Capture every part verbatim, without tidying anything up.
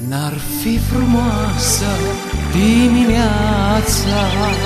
N-ar fi frumoasă dimineața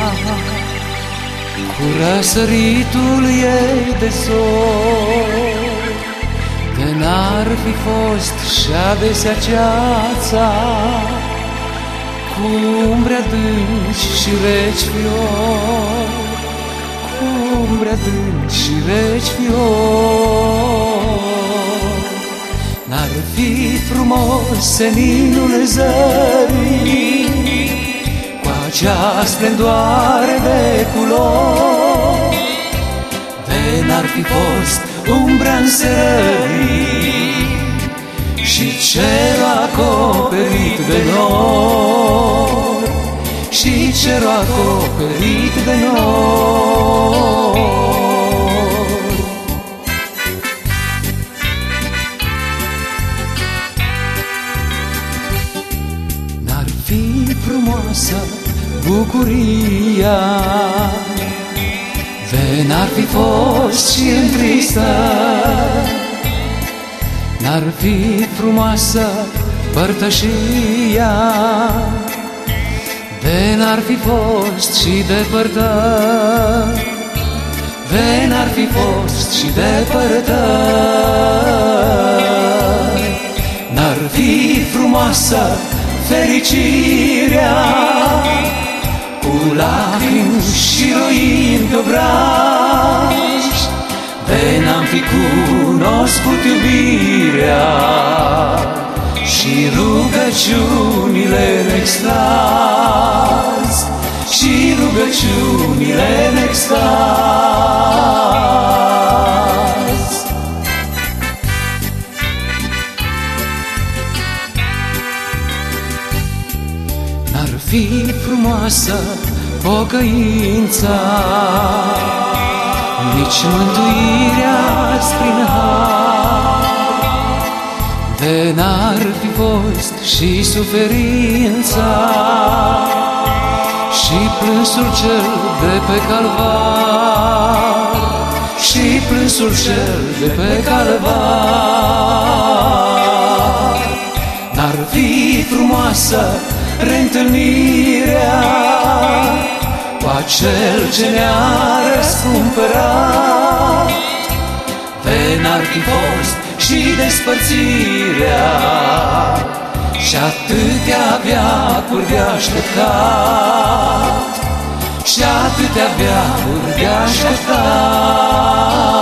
cu răsăritul ei de zor, de n-ar fi fost și adesea ceața cu umbre adânci și reci fiori, cu umbre adânci și reci fiori. N-ar fi frumos seninul zării cu acea splendoare de culori, de n-ar fi fost umbra înserării și cerul acoperit de nori, și cerul acoperit de nori. N-ar fi frumoasă bucuria, de n-ar fi fost și întristă, n-ar fi frumoasă părtășia, de n-ar fi fost și depărtări, de n-ar fi fost și depărtări. N-ar fi frumoasă fericirea cu lacrimi și roini pe obraj, de n-am fi cunoscut iubirea și rugăciunile în extaz, și rugăciunile în extaz. N-ar fi frumoasă pocăința, nici mântuirea-ți prin har, de n-ar fi fost și suferința și plânsul cel de pe calvar, și plânsul cel de pe calvar. N-ar fi frumoasă reîntâlnirea cu acel ce ne-a răscumpărat, de n-ar fi fost și despărțirea și atâtea veacuri de așteptat, și atâtea veacuri de așteptat.